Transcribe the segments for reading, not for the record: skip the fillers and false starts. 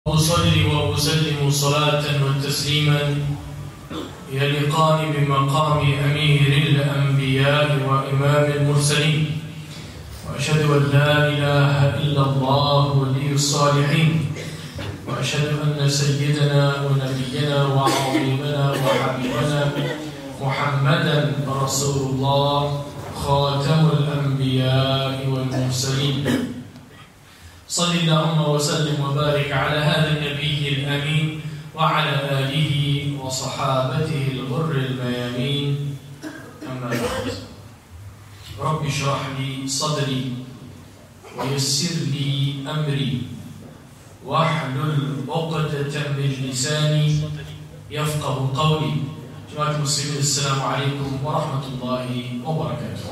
أصلي وأسلم صلاة وتسليما يليقان بمقام أمير الأنبياء وإمام المرسلين، وأشهد أن لا إله إلا الله ولي الصالحين، وأشهد أن سيدنا ونبينا وعظيمنا وحبيبنا محمدا رسول الله خاتم الأنبياء والمرسلين. صل اللهم وسلم وبارك على هذا النبي الأمين وعلى آله وصحابته الغر الميامين، أما بعد. رب اشرح لي صدري ويسر لي أمري واحلل عقدة من لساني يفقه قولي. جماعة المسلمين، السلام عليكم ورحمة الله وبركاته.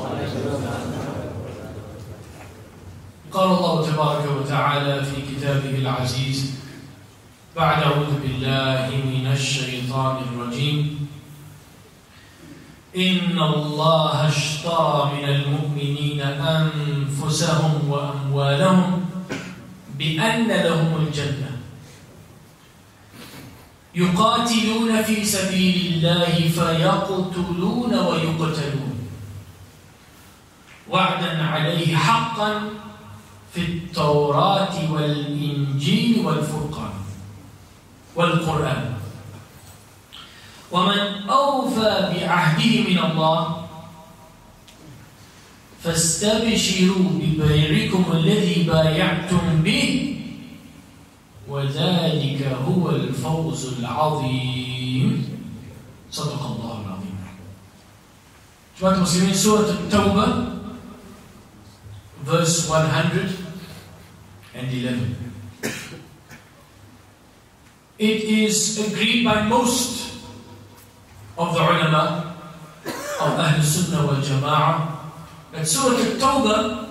قال الله تبارك وتعالى في كتابه العزيز بعد أعوذ بالله من الشيطان الرجيم: إن الله اشترى من المؤمنين أنفسهم وأموالهم بأن لهم الجنة يقاتلون في سبيل الله فيقتلون ويقتلون وعدا عليه حقا في التوراة والإنجيل والفرقان والقرآن، ومن أوفى بعهده من الله فاستبشروا ببيعكم الذي بايعتم به وذلك هو الفوز العظيم. صدق الله العظيم. جماعة المسلمين، سورة التوبة verse 111. It is agreed by most of the ulama of Ahl Sunnah wal Jama'ah that Surah At-Tawbah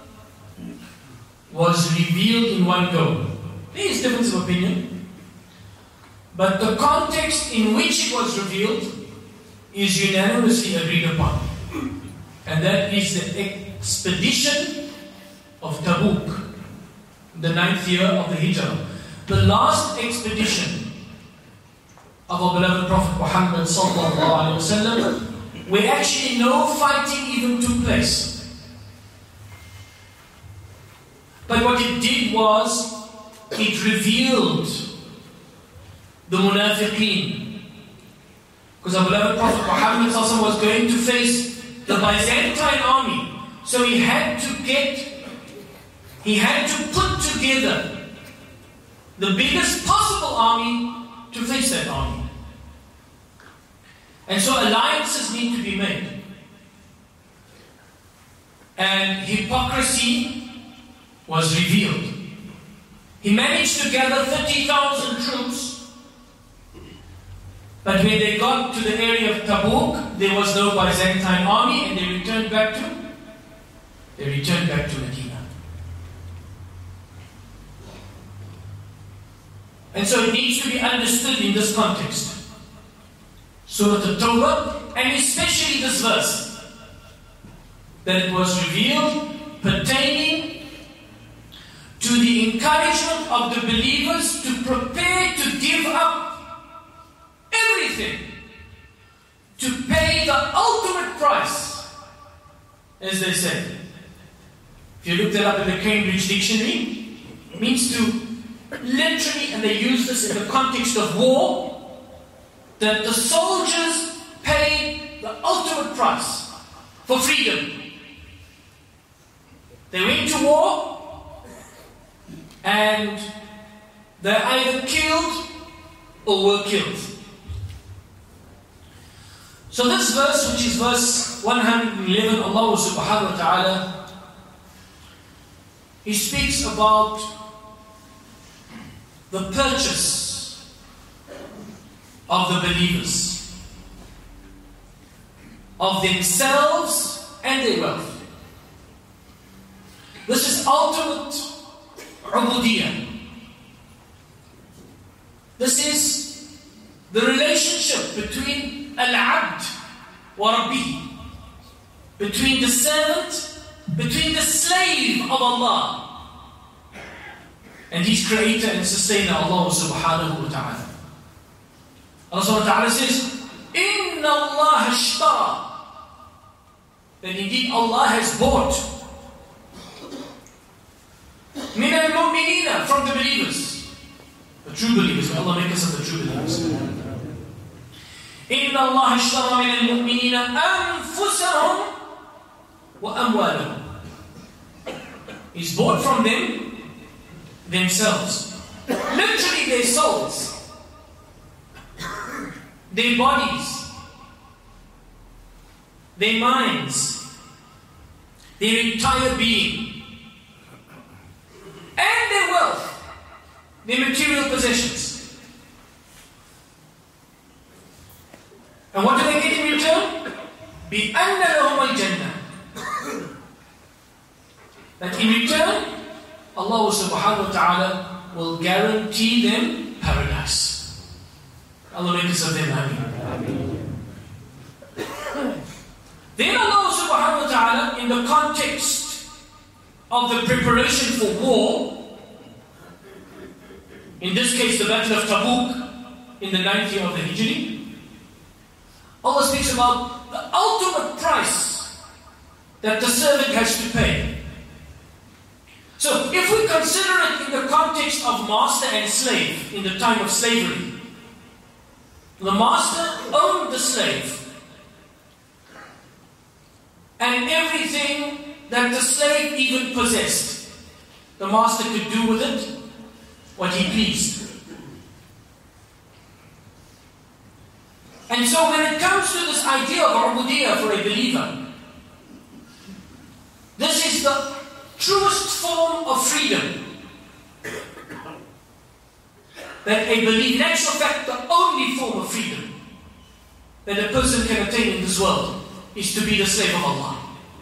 was revealed in one go. There is difference of opinion, but the context in which it was revealed is unanimously agreed upon, and that is the expedition of Tabuk, the 9th year of the Hijrah, the last expedition of our beloved Prophet Muhammad sallallahu alaihi wasallam, where actually no fighting even took place. But what it did was it revealed the munafiqeen, because our beloved Prophet Muhammad sallallahu alaihi wasallam was going to face the Byzantine army, so he had to put together the biggest possible army to face that army. And so alliances need to be made. And hypocrisy was revealed. He managed to gather 30,000 troops, but when they got to the area of Tabuk, there was no Byzantine army, and they returned back to Medina. And so it needs to be understood in this context. Surah At-Tawbah, and especially this verse, that it was revealed pertaining to the encouragement of the believers to prepare to give up everything, to pay the ultimate price, as they said. If you look that up in the Cambridge Dictionary, it means to literally, and they use this in the context of war, that the soldiers paid the ultimate price for freedom. They went to war and they either killed or were killed. So this verse, which is verse 111, Allah subhanahu wa ta'ala, He speaks about the purchase of the believers, of themselves and their wealth. This is ultimate ubudiyah. This is the relationship between al-abd wa rabbih, between the servant, between the slave of Allah and His creator and sustainer, Allah subhanahu wa ta'ala. Allah subhanahu wa ta'ala says, Inna Allah ashtara. That indeed Allah has bought min al-mu'minina, from the believers, the true believers. May Allah make us of the true believers. Inna Allah ashtara min al-mu'minina anfusahum wa amwalahum. He's bought from them themselves, literally their souls, their bodies, their minds, their entire being, and their wealth, their material possessions. And what do they get in return? بِأَنَّ لَهُمَ الْجَنَّةِ. That in return, Allah subhanahu wa ta'ala will guarantee them paradise. Allah make us of them, Ameen. Then Allah subhanahu wa ta'ala, in the context of the preparation for war, in this case the Battle of Tabuk in the 9th year of the Hijri, Allah speaks about the ultimate price that the servant has to pay. So, if we consider it in the context of master and slave, in the time of slavery, the master owned the slave, and everything that the slave even possessed, the master could do with it what he pleased. And so when it comes to this idea of ubudiyah for a believer, this is the truest form of freedom that a believer, in actual fact the only form of freedom that a person can attain in this world, is to be the slave of Allah.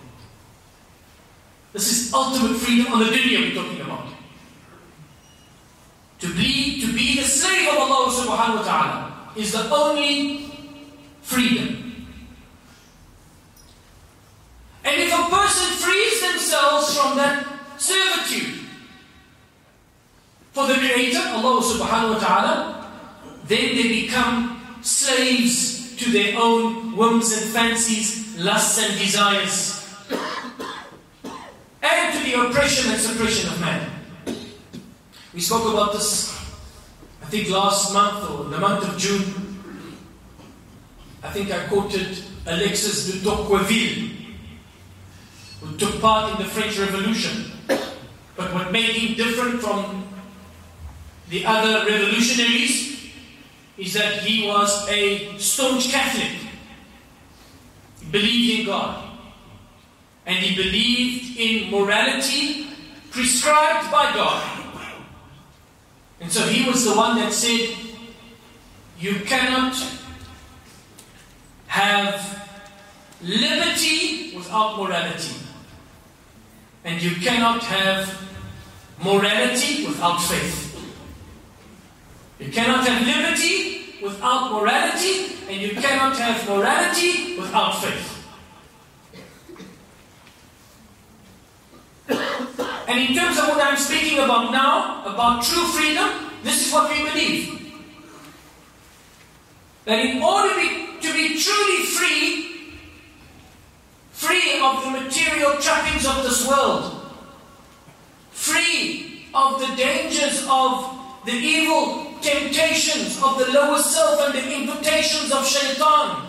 This is ultimate freedom on the dunya we're talking about. To be the slave of Allah subhanahu wa ta'ala is the only freedom. And if a person frees themselves from that servitude for the Creator, Allah subhanahu wa ta'ala, then they become slaves to their own whims and fancies, lusts and desires, and to the oppression and suppression of man. We spoke about this, I think last month or the month of June. I think I quoted Alexis de Tocqueville, who took part in the French Revolution. But what made him different from the other revolutionaries is that he was a staunch Catholic. He believed in God. And he believed in morality prescribed by God. And so he was the one that said, you cannot have liberty without morality. And you cannot have morality without faith. You cannot have liberty without morality, and you cannot have morality without faith. And in terms of what I'm speaking about now, about true freedom, this is what we believe. That in order to be truly free of the material trappings of this world, free of the dangers of the evil temptations of the lower self and the invitations of shaitan,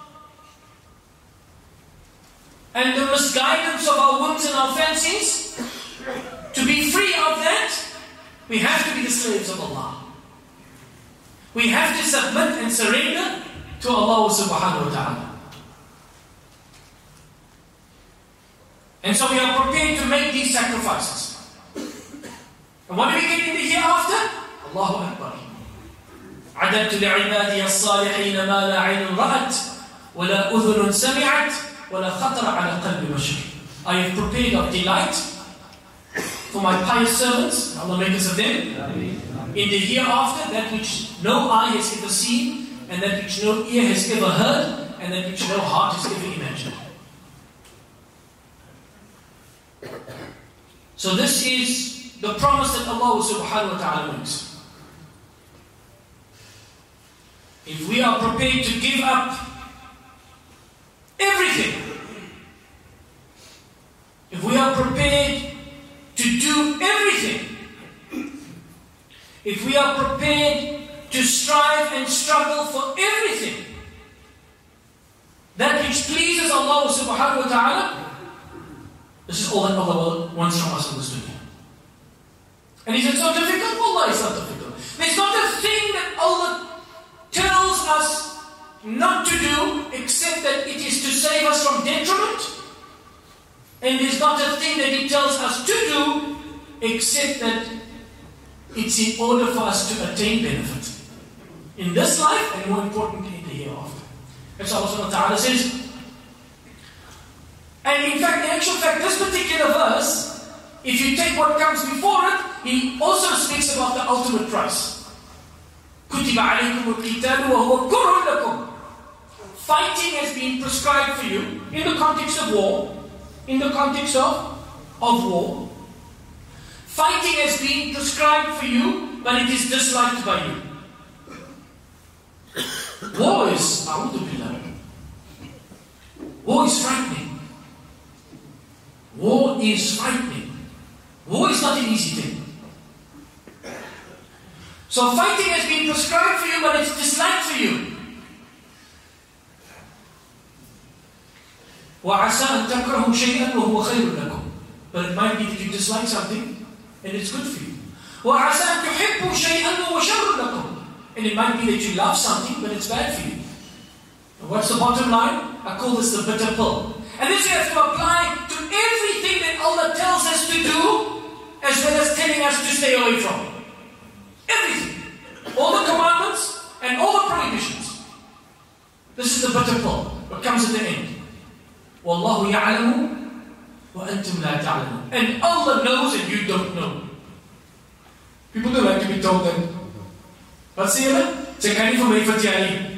and the misguidance of our whims and our fancies, to be free of that, we have to be the slaves of Allah. We have to submit and surrender to Allah subhanahu wa ta'ala. And so we are prepared to make these sacrifices. And what do we get in the hereafter? Allahu Akbar. عَدَدْتُ لِعِبَادِيَ الصَّالِحِينَ مَا لَا عَيْنٌ رَأَتْ وَلَا أُذُنٌ سَمِعَتْ وَلَا خَطَرَ عَلَى قَلْبِ بَشَرٍ. I have prepared of delight for my pious servants, Allah make us of them, in the hereafter, that which no eye has ever seen, and that which no ear has ever heard, and that which no heart has ever imagined. So this is the promise that Allah subhanahu wa ta'ala makes. If we are prepared to give up everything, if we are prepared to do everything, if we are prepared to strive and struggle for everything, that which pleases Allah subhanahu wa ta'ala, this is all that Allah wants from us in this dunya. And is it so difficult? Allah, it's not difficult. There's not a thing that Allah tells us not to do except that it is to save us from detriment. And there's not a thing that He tells us to do except that it's in order for us to attain benefit in this life and more importantly in the hereafter. That's what Allah Ta'ala says. And in fact, in actual fact, this particular verse, if you take what comes before it, He also speaks about the ultimate price. كُتِبَ عَلَيْكُمُ الْقِتَالُ وَهُوَ كُرْهٌ لَكُمْ. Fighting has been prescribed for you in the context of war. In the context of war. Fighting has been prescribed for you, but it is disliked by you. War is, war is frightening. War is frightening. War is not an easy thing. So fighting has been prescribed for you, but it's disliked for you. وَعَسَىٰ أَن تَكْرَهُ شَيْئًا وَهُوَ خَيْرٌ لَكُمْ. But it might be that you dislike something, and it's good for you. وَعَسَىٰ أَن تُحِبُّوا شَيْئًا وَهُوَ شَرٌ لَكُمْ. And it might be that you love something, but it's bad for you. And what's the bottom line? I call this the bitter pill. And this you have to apply to everything that Allah tells us to do, as well as telling us to stay away from. Everything. All the commandments and all the prohibitions. This is the bitter pill. What comes at the end. وَاللَّهُ يَعْلَمُ وَأَنْتُمْ لَا تَعْلَمُونَ. And Allah knows and you don't know. People don't like to be told that. Wat sê julle? Sê kan nie vir my vertel nie.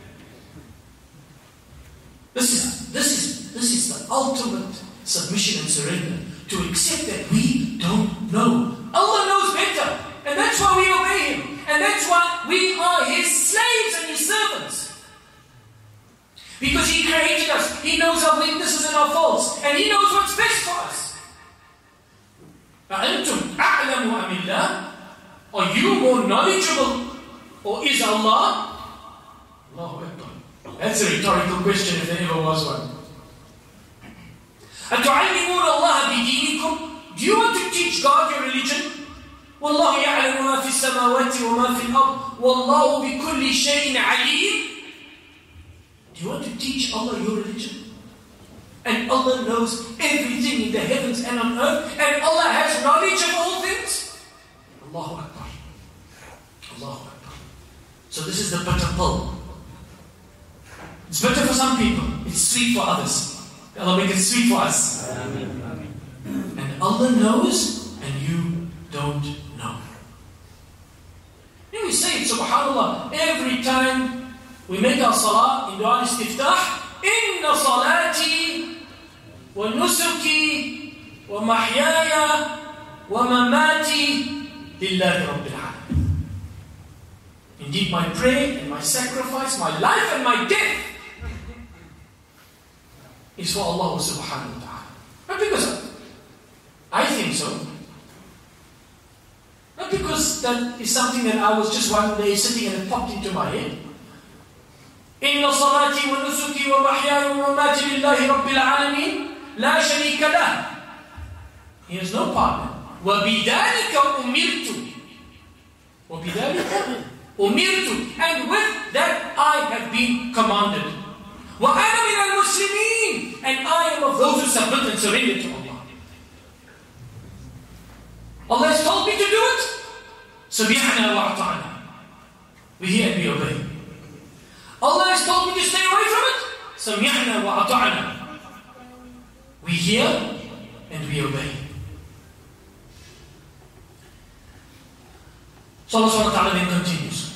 This is the ultimate submission and surrender. To accept that we don't know. Allah knows better. And that's why we obey Him. And that's why we are His slaves and His servants. Because He created us. He knows our weaknesses and our faults. And He knows what's best for us. أَأَنْتُمْ أَعْلَمُ أَمِ اللَّهِ. Are you more knowledgeable? Or is Allah? Allahu Akbar. That's a rhetorical question if there ever was one. أَتُعَلِّمُونَ اللَّهَ بِدِينِكُمْ. Do you want to teach God your religion? وَاللَّهُ يَعْلَمُ مَا فِي السَّمَاوَاتِ وَمَا فِي الْأَرْضِ وَاللَّهُ بِكُلِّ شَيْءٍ عَلِيمٌ. Do you want to teach Allah your religion? And Allah knows everything in the heavens and on earth, and Allah has knowledge of all things? Allahu Akbar. Allahu Akbar. So this is the bitter pill. It's bitter for some people. It's sweet for others. Allah make it sweet for us. Amen. And Allah knows, and you don't know. And we say it, subhanAllah, every time we make our salah in dua al-istiftah, Inna salati wa nusuki wa mahyaya wa mamati lillahi rabbil alamin. Indeed, my prayer and my sacrifice, my life and my death is for Allah subhanahu wa ta'ala. Not because I think so. Not because that is something that I was just one day sitting and it popped into my head. Inna salati wa nusuki wa mahyaya wa mamati lillahi rabbil alamin la sharika lah. He has no partner. Wa bidhalika umirtu. Wa bidhalika umirtu. And with that I have been commanded. Wa ana min al-muslimin. And I am of those who submit and surrender to Allah. Allah has told me to do it. Sabihana wa ata'ana. We hear and we obey. Allah has told me to stay away from it. Samihna wa ata'ana. We hear and we obey. So Allah subhanahu wa ta'ala then continues.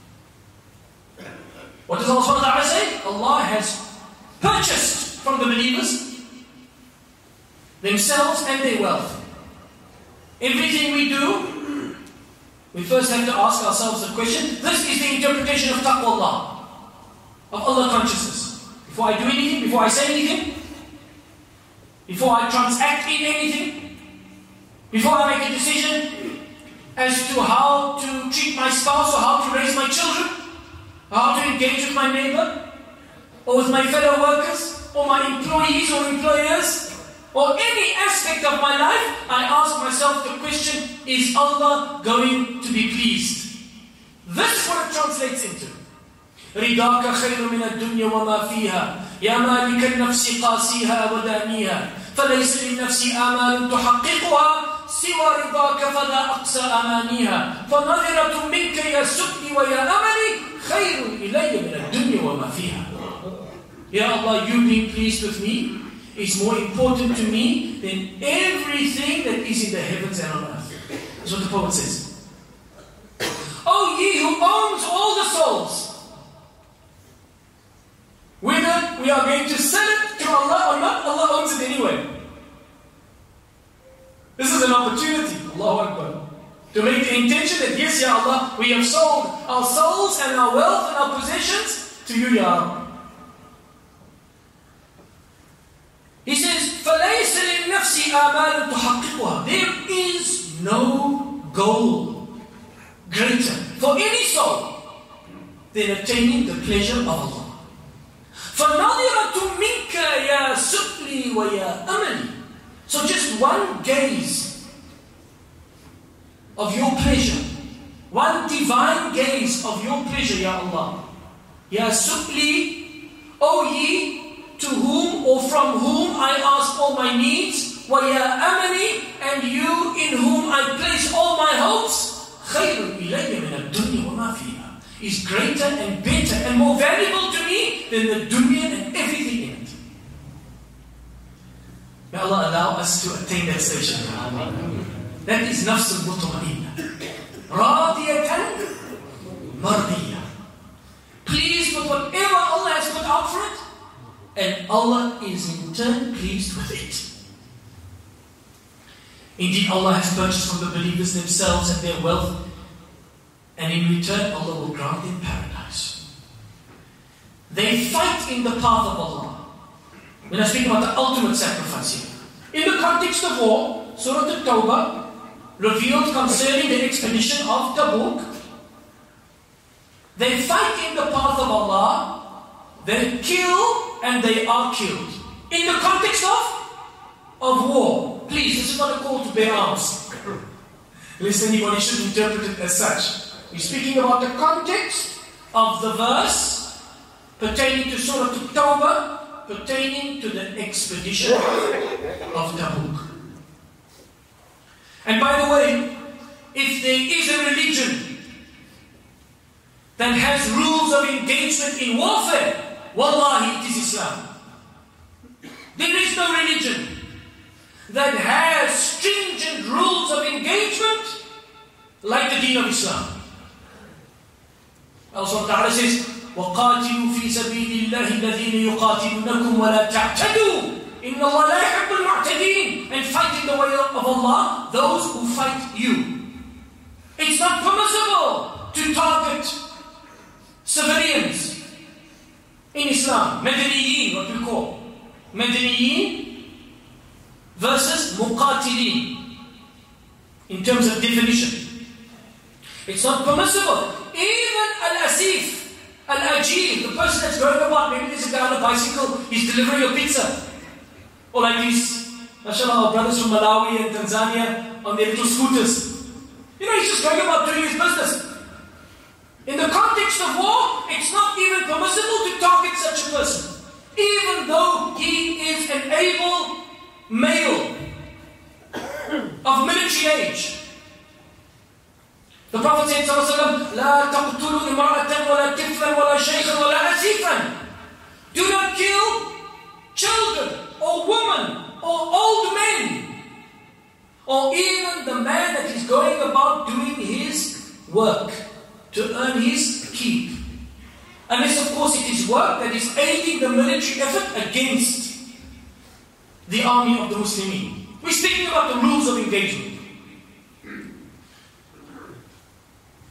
What does Allah subhanahu wa ta'ala say? Allah has purchased from the believers themselves and their wealth. everything we do, we first have to ask ourselves the question, this is the interpretation of taqwallah, of Allah consciousness. Before I do anything, before I say anything, before I transact in anything, before I make a decision as to how to treat my spouse or how to raise my children, or how to engage with my neighbor, or with my fellow workers, or my employees or employers, or any aspect of my life, I ask myself the question, is Allah going to be pleased? This is what it translates into. رِضَاكَ خَيْرٌ مِنَ الدُّنْيَا وَمَا فِيهَا يَا مَالِكَ النَّفْسِ قَاسِيهَا وَدَانِيهَا فَلَيْسَ لِلنَّفْسِ آمَالٌ تُحَقِّقُهَا سِوَى رِضَاكَ فَلَا أَقْسَى أَمَانِيهَا فَنَظِرَةٌ مِنْكَ يَا سُؤْلِي وَيَا أَمَلِي خَيْرٌ إِلَيَّ مِنَ الدُّنْيَا وَمَا فِيهَا. Ya Allah, you being pleased with me is more important to me than everything that is in the heavens and on earth. That's what the poet says. O ye who owns all the souls, whether we are going to sell it to Allah or not, Allah owns it anyway. This is an opportunity, Allahu Akbar, to make the intention that yes, Ya Allah, we have sold our souls and our wealth and our possessions to you, Ya Allah. He says, فَلَيْسَ لِلنَّفْسِ آمَالٌ تُحَقِّقُهَا. There is no goal greater for any soul than attaining the pleasure of Allah. فَنَظِرَةٌ مِنْكَ يَا سُؤْلِي وَيَا أَمَلِي. So just one gaze of your pleasure, one divine gaze of your pleasure, Ya Allah. Ya Su'li, O ye to whom or from whom I ask all my needs, وَيَا أَمَنِي, and you in whom I place all my hopes, خَيْرٌ إِلَيَّ مِنَ الدُّنْيَا وَمَا فِيهَا, is greater and better and more valuable to me than the dunya and everything in it. May Allah allow us to attain that station. That is nafs al-mutma'inna. Radiyatan mardiyah. Pleased with whatever Allah has put out for it, and Allah is in turn pleased with it. Indeed, Allah has purchased from the believers themselves and their wealth, and in return Allah will grant them paradise. They fight in the path of Allah. When I speak about the ultimate sacrifice here, in the context of war, Surah At-Tawbah revealed concerning the expedition of Tabuk, they fight in the path of Allah, they kill and they are killed. In the context of war. Please, this is not a call to bear arms. Lest anybody should interpret it as such. We're speaking about the context of the verse pertaining to Surah At-Tawbah, pertaining to the expedition of Tabuk. And by the way, if there is a religion that has rules of engagement in warfare, wallahi, it is Islam. There is no religion that has stringent rules of engagement like the deen of Islam. Allah Ta'ala says, وَقَاتِلُوا فِي سَبِيلِ اللَّهِ الَّذِينَ يُقَاتِلُونَكُمْ وَلَا تَعْتَدُوا إِنَّ اللَّهَ لَا يُحِبُّ الْمُعْتَدِينَ. And fight in the way of Allah those who fight you. It's not permissible to target civilians in Islam. Madaniyin, what we call Madaniyin versus Muqatilin in terms of definition. It's not permissible. Even Al-Asif, Al-Ajir, the person that's going about, maybe there's a guy on a bicycle, he's delivering a pizza. Or like these, mashallah, our brothers from Malawi and Tanzania on their little scooters. You know, he's just going about doing his business. In the context of war, it's not even permissible to target such a person. Even though he is an able male of military age. The Prophet said, لا تقتلوا امرأة ولا طفلا ولا شيخا ولا أسيفا. Do not kill children or women or old men or even the man that is going about doing his work to earn his keep. Unless of course it is work that is aiding the military effort against the army of the Muslimin. We're speaking about the rules of engagement.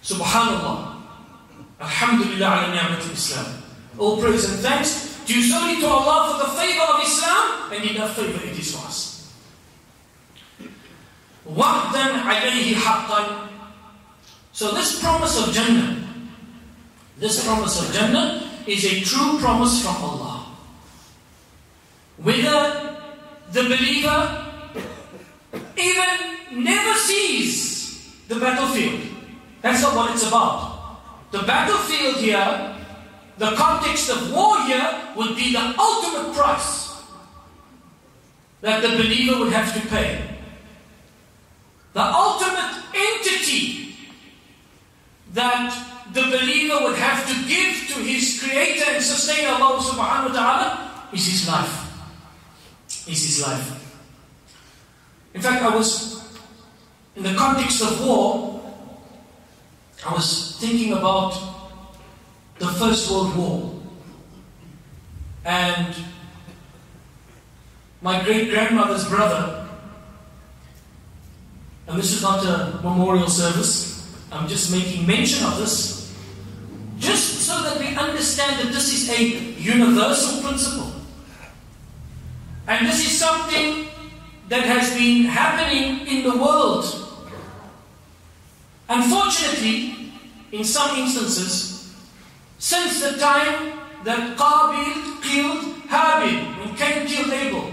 Subhanallah. Alhamdulillah ala ni'mat Islam. All praise and thanks due solely to Allah for the favor of Islam, and enough favor it is for us. وَعْدًا عَلَيْهِ حَقًّا. So this promise of Jannah is a true promise from Allah. Whether the believer even never sees the battlefield, that's not what it's about. The battlefield here, the context of war here, would be the ultimate price that the believer would have to pay. The ultimate entity that the believer would have to give to his creator and sustainer, Allah subhanahu wa ta'ala, is his life. In fact, I was, in the context of war, I was thinking about the First World War. And my great-grandmother's brother, and this is not a memorial service, I'm just making mention of this, just so that we understand that this is a universal principle. And this is something that has been happening in the world. Unfortunately, in some instances, since the time that Qabil killed Habil, when Cain killed Abel,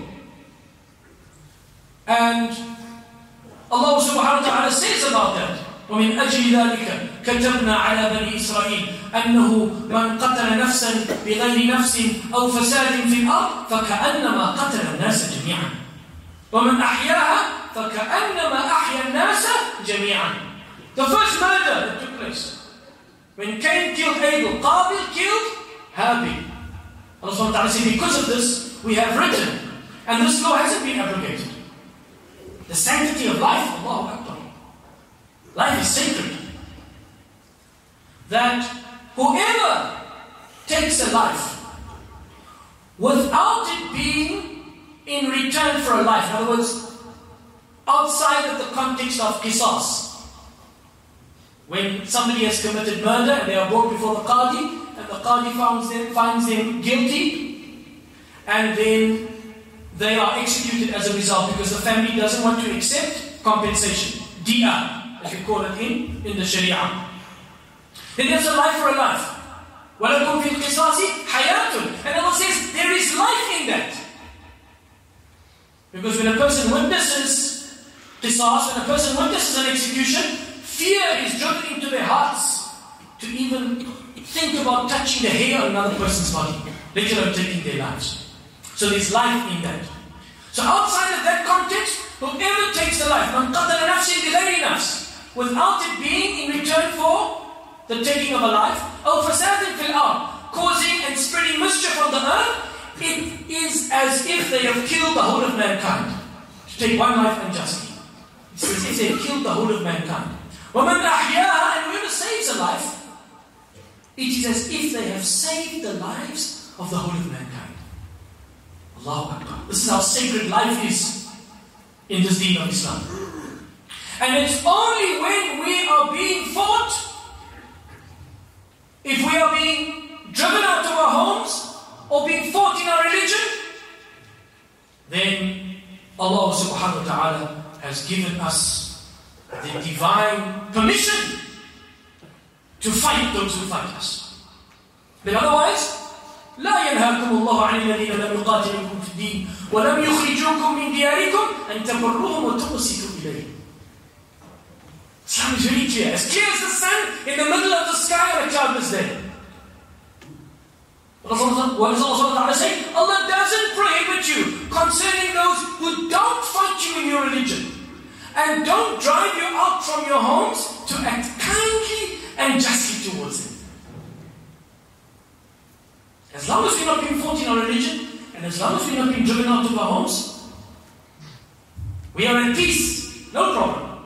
and Allah subhanahu wa ta'ala says about that, وَمِنْ أَجْلِ ذَلِكَ كَتَبْنَا عَلَى بَنِي إِسْرَائِيلَ أَنَّهُ مَنْ قَتَلَ نَفْسًا بِغَيْرِ نَفْسٍ أَوْ فَسَادٍ فِي الْأَرْضِ فَكَأَنَّمَا قَتَلَ النَّاسَ جَمِيعًا وَمَنْ أَحْيَاهَا فَكَأَنَّمَا أَحْيَا النَّاسَ جَمِيعًا. The first murder that took place, when Cain killed Abel, Qabil killed Habil. Allah subhanahu wa ta'ala said, because of this, we have written, and this law hasn't been abrogated. The sanctity of life, Allahu Akbar. Life is sacred. That whoever takes a life without it being in return for a life, in other words, outside of the context of qisas, when somebody has committed murder and they are brought before the qadi, and the qadi finds them guilty, and then they are executed as a result because the family doesn't want to accept compensation, diya, as we call it in the Sharia. Then there's a life for a life. وَلَكُمْ فِي الْقِصَاصِ حَيَاتٌ. And Allah says there is life in that. Because when a person witnesses qisas, when a person witnesses an execution, fear is driven into their hearts to even think about touching the hair on another person's body, let alone taking their lives. So there's life in that. So outside of that context, whoever takes the life, مَنْ قَتَلَ نَفْسٍ بِغَيْرِ نَفْسٍ, without it being in return for the taking of a life, أَوْ فَسَادٍ فِي الْأَرْضِ, causing and spreading mischief on the earth, it is as if they have killed the whole of mankind. To take one life unjustly. It's as if they have killed the whole of mankind. وَمَنْ أَحْيَاهَا, and whoever saves a life, it is as if they have saved the lives of the whole of mankind. Allahu Akbar. This is how sacred life is in this deen of Islam. And it's only when we are being fought, if we are being driven out of our homes, or being fought in our religion, then Allah subhanahu wa ta'ala has given us the divine permission to fight those who fight us. But otherwise, لا ينهاكم الله عن الذين لم يقاتلوكم في الدين ولم يخرجوكم من دياركم أن تبروهم وتقسطوا إليهم. Islam is very clear. As clear as the sun in the middle of the sky on a cloudless day. What does Allah say? Allah doesn't prohibit you concerning those who don't fight you in your religion and don't drive you out from your homes to act kindly and justly towards them. As long as we're not being fought in our religion, and as long as we're not being driven out of our homes, we are at peace, no problem.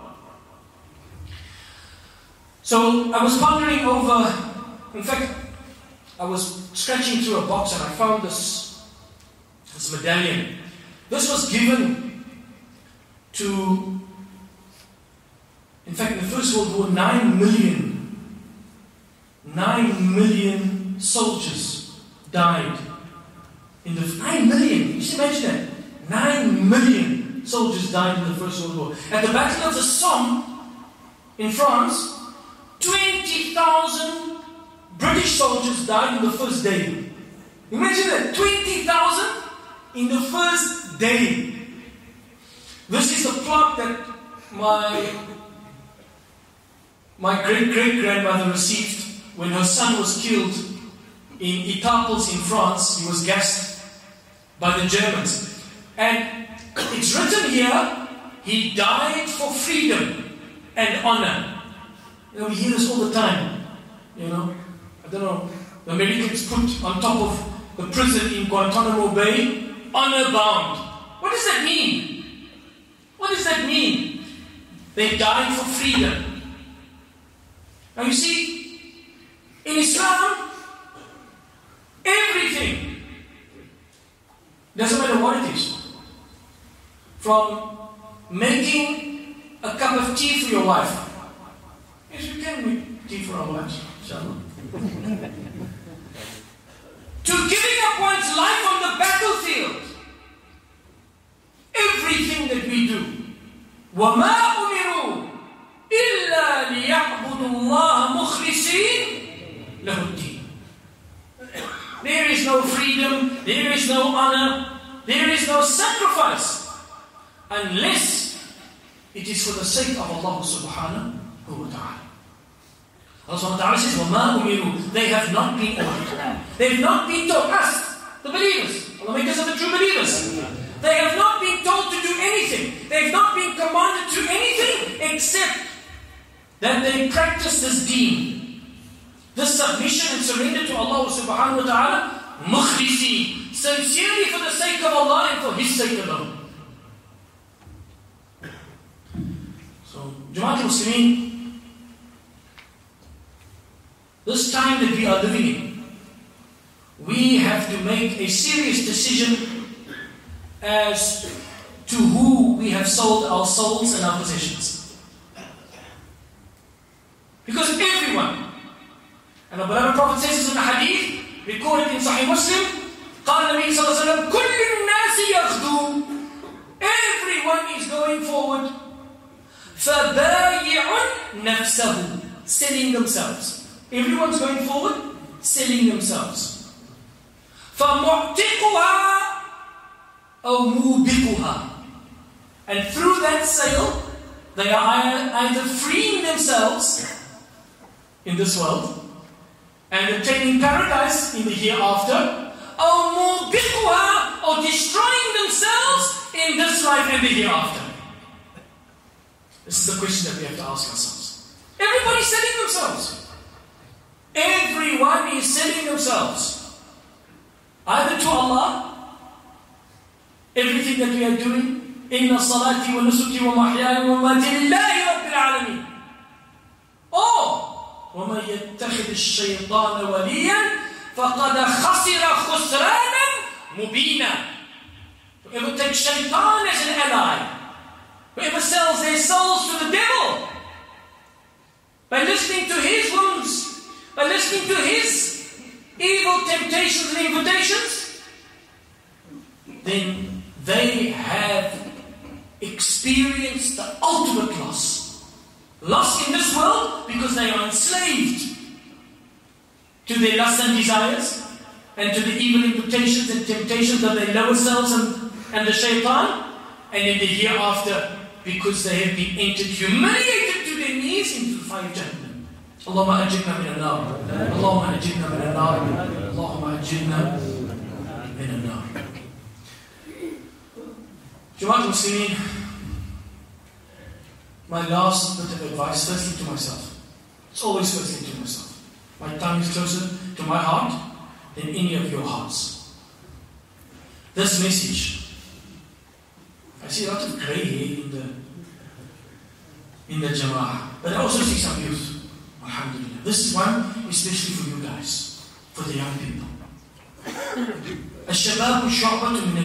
So I was pondering over, in fact, I was scratching through a box and I found this medallion. This was given to, in fact, in the First World War, 9 million 9 million soldiers died. 9 million, you should imagine that. 9 million soldiers died in the First World War. At the Battle of the Somme in France, 20,000 British soldiers died in the first day. Imagine that, 20,000 in the first day. This is the plot that my great-great-grandmother received when her son was killed in Etaples in France. He was gassed by the Germans. And it's written here, he died for freedom and honor. We hear this all the time. I don't know, the Americans put on top of the prison in Guantanamo Bay, honor bound. What does that mean? What does that mean? They died for freedom. Now you see, in Islam, everything, doesn't matter what it is, from making a cup of tea for your wife. Yes, we can make tea for our wives, inshallah. To giving up one's life on the battlefield. Everything that we do. وَمَا أُمِرُوا إِلَّا لِيَعْبُدُوا اللَّهَ مُخْلِصِينَ لَهُ الدِّينَ. There is no freedom, there is no honor, there is no sacrifice, unless it is for the sake of Allah subhanahu wa ta'ala. Allah subhanahu wa ta'ala says, وَمَا أُمِرُوا. They have not been ordered. They have not been told, us, the believers, Allah make us of the true believers. They have not been told to do anything. They have not been commanded to do anything except that they practice this deen, this submission and surrender to Allah subhanahu wa ta'ala, mukhlisin, sincerely for the sake of Allah and for His sake alone. So, Jama'at al-Muslimin, this time that we are living in, we have to make a serious decision as to who we have sold our souls and our possessions. Because everyone, and our beloved Prophet says in the hadith, recorded in Sahih Muslim, قال النبي صلى الله عليه وسلم, كل الناس يغدو. Everyone is going forward. فبايع نفسه, selling themselves. Everyone's going forward, selling themselves. فمعتقها أو موبقها. And through that sale, they are either freeing themselves in this world and obtaining paradise in the hereafter, or موبقها, or destroying themselves in this life and the hereafter. This is the question that we have to ask ourselves. Everybody's selling themselves. Everyone is selling themselves. Either to Allah, everything that we are doing, إِنَّ صَلَاتِي وَنُسُكِي وَمَحْيَايَ وَمَمَاتِي لِلَّهِ رَبِّ الْعَالَمِينَ. Or, وَمَنْ يَتَّخِذِ الشَّيْطَانَ وَلِيًّا فَقَدْ خَسِرَ خُسْرَانًا مُبِينًا. Whoever takes shaitan as an ally, whoever sells their souls to the devil, by listening to his wounds, by listening to his evil temptations and invitations, then they have experienced the ultimate loss. Loss in this world because they are enslaved to their lusts and desires and to the evil invitations and temptations of their lower selves and the shaitan, and in the hereafter because they have been entered humiliated to their knees into the fire of Jahannam. اللهم أجرنا من النار اللهم أجرنا من النار اللهم أجرنا من النار. Jama'at al-Muslimin, my last bit of advice, firstly to myself. It's always firstly to myself. My tongue is closer to my heart than any of your hearts. This message, I see a lot of grey hair in the Jama'ah, but I also see some youth. Alhamdulillah. This is one especially for you guys, for the young people. الشباب شعبة من